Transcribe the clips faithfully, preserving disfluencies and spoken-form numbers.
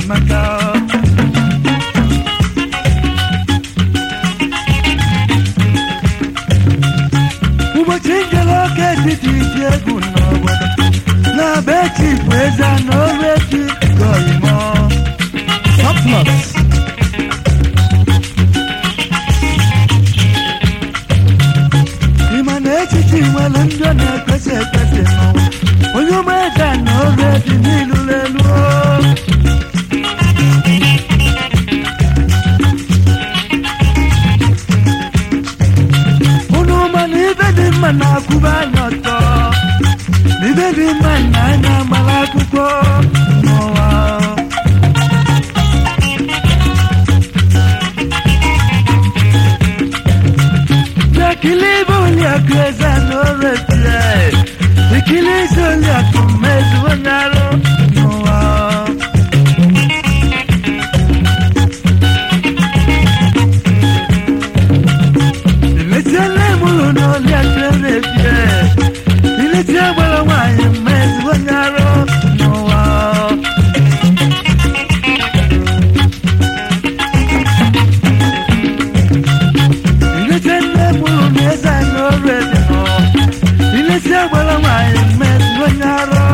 Amaka. Ubo chingelo ke titi kuno na beti pesa no beti goimo. Surplus. Imane titi walendo na kase kase no. Oyo meta no beti nilulelo. Mana kubanyoto Nibedi mana na malakuko Moa Nakilibu liya kweza no reply Nikilizo liya kumezu wanaro Moa Niletele mulu no liya Il est à voilà moi mais voyaro noa Il est à moi mais à no Il est à voilà moi mais voyaro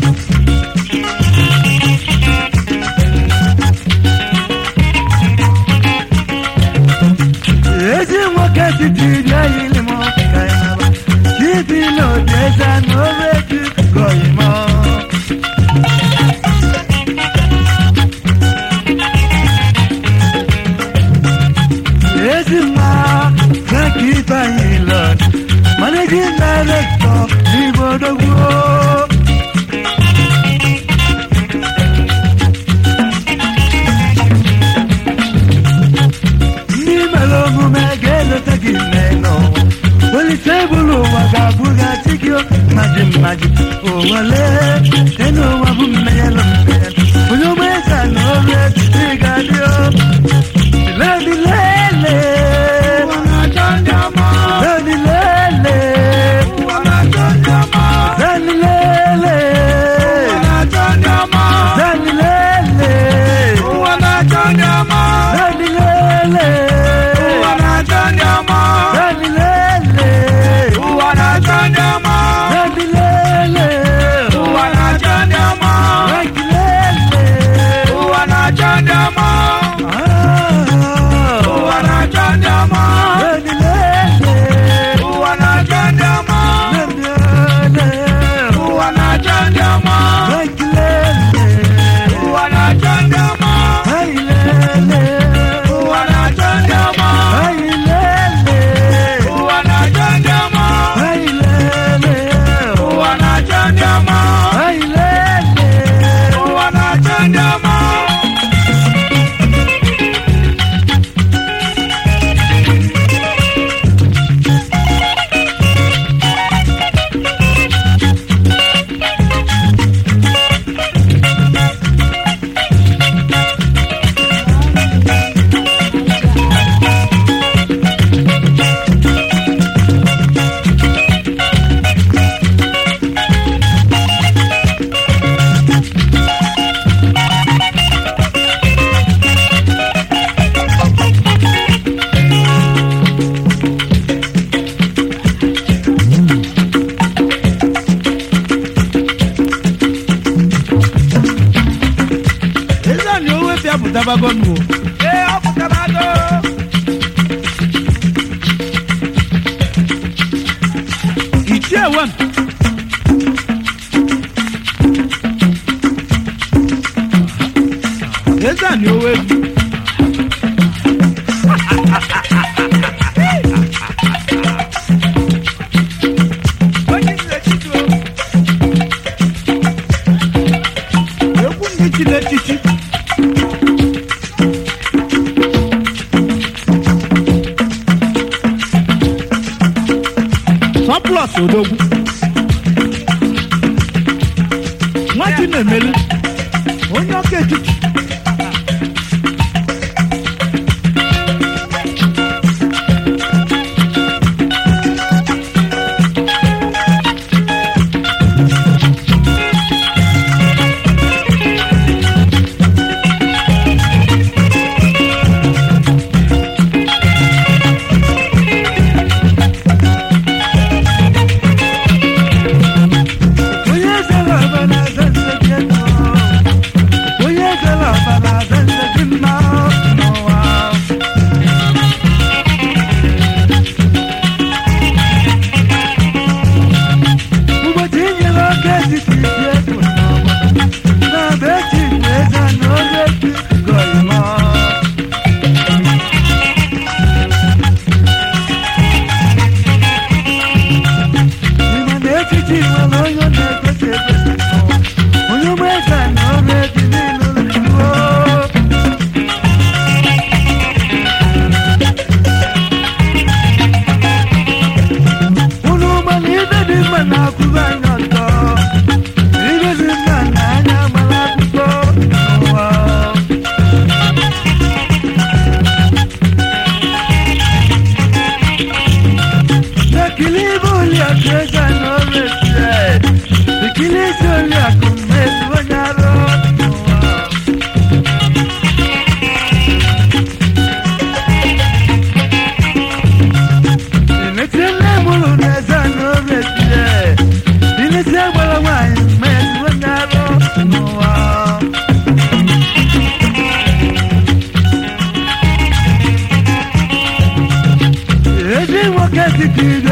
Et je moi que tu dis il mo Bilo desa no vetu goimo Esima kaki pailot Managing director Libodogo Ni malomu megelo tagineno Table waga buga tikyo majim majim o wale eno wabu meyalo uyo mesa no red tigadio lady lele wana chanja ma lady lele wana chanja ma lady lele wana chanja ma lady lele wana chanja ma lady lele wana chanja ma lady lele Tabagonu. Eh, abu tabago. Itie wan. Eza ni owe. Surplus odogu. Nwati na-emeli. Onye ọka etiti. dịka ibe